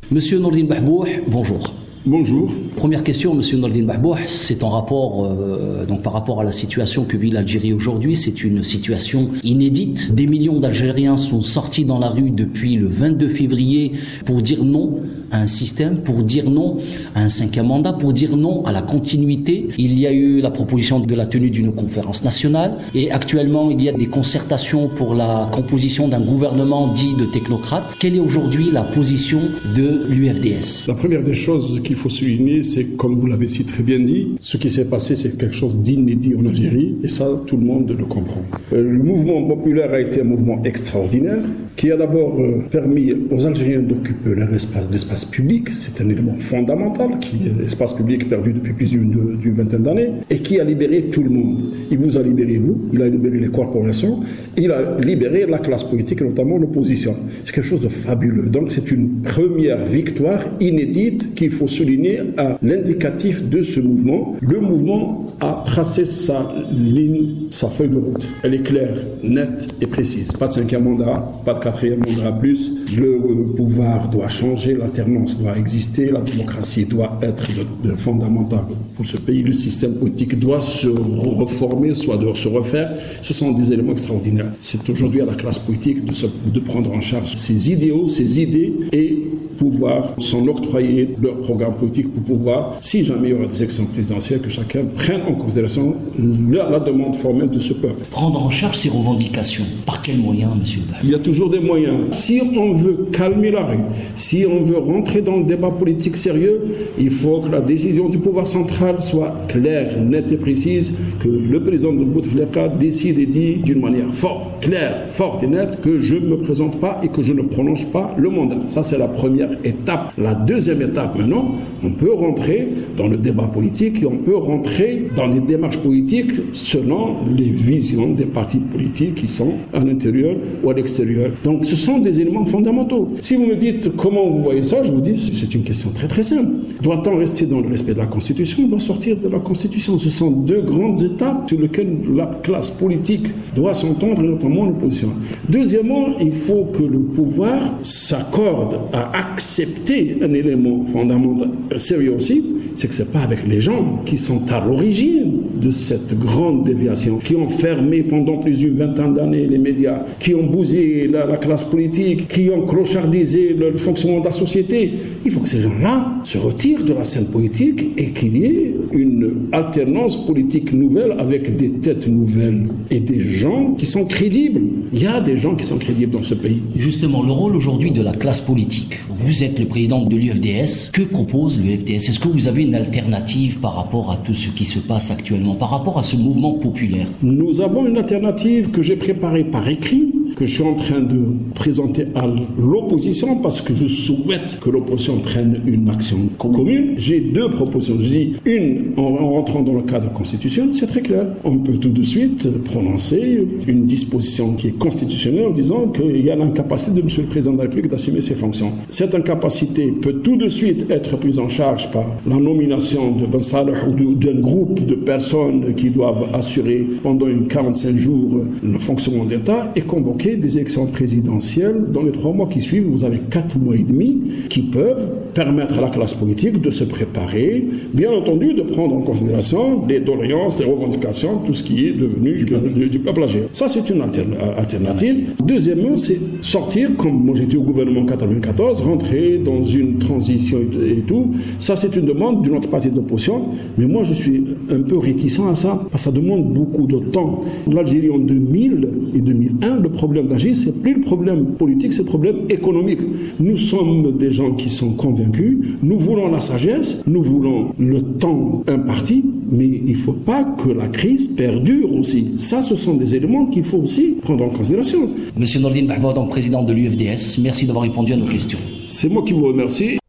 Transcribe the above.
Monsieur Nourdine Bahbouh, bonjour. Bonjour. Première question, Monsieur Nourdine Bahbouh, c'est en rapport donc par rapport à la situation que vit l'Algérie aujourd'hui. C'est une situation inédite. Des millions d'Algériens sont sortis dans la rue depuis le 22 février pour dire non à un système, pour dire non à un cinquième mandat, pour dire non à la continuité. Il y a eu la proposition de la tenue d'une conférence nationale et actuellement il y a des concertations pour la composition d'un gouvernement dit de technocrates. Quelle est aujourd'hui la position de l'UFDS? La première des choses qu'il faut souligner, c'est, comme vous l'avez si très bien dit, ce qui s'est passé, c'est quelque chose d'inédit en Algérie, et ça, tout le monde le comprend. Le mouvement populaire a été un mouvement extraordinaire, qui a d'abord permis aux Algériens d'occuper l'espace public, c'est un élément fondamental, qui est l'espace public perdu depuis plus d'une vingtaine d'années, et qui a libéré tout le monde. Il vous a libéré, vous, il a libéré les corporations, il a libéré la classe politique, et notamment l'opposition. C'est quelque chose de fabuleux. Donc c'est une première victoire inédite qu'il faut souligner à l'indicatif de ce mouvement. Le mouvement a tracé sa ligne, sa feuille de route. Elle est claire, nette et précise. Pas de cinquième mandat, pas de quatrième mandat plus. Le pouvoir doit changer, l'alternance doit exister, la démocratie doit être fondamentale pour ce pays. Le système politique doit se reformer, soit doit se refaire. Ce sont des éléments extraordinaires. C'est aujourd'hui à la classe politique de prendre en charge ses idéaux, ses idées et pouvoir s'en octroyer leur programme politique pour pouvoir, si jamais il y aura des élections présidentielles, que chacun prenne en considération la demande formelle de ce peuple. Prendre en charge ces revendications, par quels moyens, monsieur Bah? Il y a toujours des moyens. Si on veut calmer la rue, si on veut rentrer dans le débat politique sérieux, il faut que la décision du pouvoir central soit claire, nette et précise, que le président de Bouteflika décide et dit d'une manière forte, claire, forte et nette, que je ne me présente pas et que je ne prolonge pas le mandat. Ça, c'est la première étape. La deuxième étape, maintenant, on peut rentrer dans le débat politique et on peut rentrer dans les démarches politiques selon les visions des partis politiques qui sont à l'intérieur ou à l'extérieur. Donc ce sont des éléments fondamentaux. Si vous me dites comment vous voyez ça, je vous dis c'est une question très très simple. Doit-on rester dans le respect de la Constitution ou doit sortir de la Constitution? Ce sont deux grandes étapes sur lesquelles la classe politique doit s'entendre, notamment l'opposition. Deuxièmement, il faut que le pouvoir s'accorde à accepter un élément fondamental, sérieux aussi, c'est que ce n'est pas avec les gens qui sont à l'origine de cette grande déviation, qui ont fermé pendant plus d'une vingtaine d'années les médias, qui ont bousillé la classe politique, qui ont clochardisé le fonctionnement de la société. Il faut que ces gens-là se retirent de la scène politique et qu'il y ait une alternance politique nouvelle avec des têtes nouvelles et des gens qui sont crédibles. Il y a des gens qui sont crédibles dans ce pays. Justement, le rôle aujourd'hui de la classe politique. Vous êtes le président de l'UFDS. Que propose l'UFDS? Est-ce que vous avez une alternative par rapport à tout ce qui se passe actuellement, par rapport à ce mouvement populaire? Nous avons une alternative que j'ai préparée par écrit, que je suis en train de présenter à l'opposition parce que je souhaite que l'opposition prenne une action commune. J'ai deux propositions. Je dis une en rentrant dans le cadre constitutionnel, c'est très clair. On peut tout de suite prononcer une disposition qui est constitutionnelle en disant qu'il y a l'incapacité de M. le Président de la République d'assumer ses fonctions. Cette incapacité peut tout de suite être prise en charge par la nomination de Ben Saleh ou d'un groupe de personnes qui doivent assurer pendant 45 jours le fonctionnement d'État et convoquer des élections présidentielles dans les 3 mois qui suivent. Vous avez 4 mois et demi qui peuvent permettre à la classe politique de se préparer, bien entendu de prendre en considération les doléances, les revendications, tout ce qui est devenu du peuple algérien. Ça, c'est une alternative. Deuxièmement, c'est sortir, comme moi j'étais au gouvernement en 1994, rentrer dans une transition et tout. Ça, c'est une demande d'une autre partie de l'opposition, mais moi je suis un peu réticent à ça, parce que ça demande beaucoup de temps. L'Algérie en 2000 et 2001, le problème d'Algérie, c'est plus le problème politique, c'est le problème économique. Nous sommes des gens qui sont convaincus, nous voulons la sagesse, nous voulons le temps imparti, mais il ne faut pas que la crise perdure aussi. Ça, ce sont des éléments qu'il faut aussi prendre en considération. Monsieur Nourdine Bahbouh, donc président de l'UFDS, merci d'avoir répondu à nos questions. C'est moi qui vous remercie.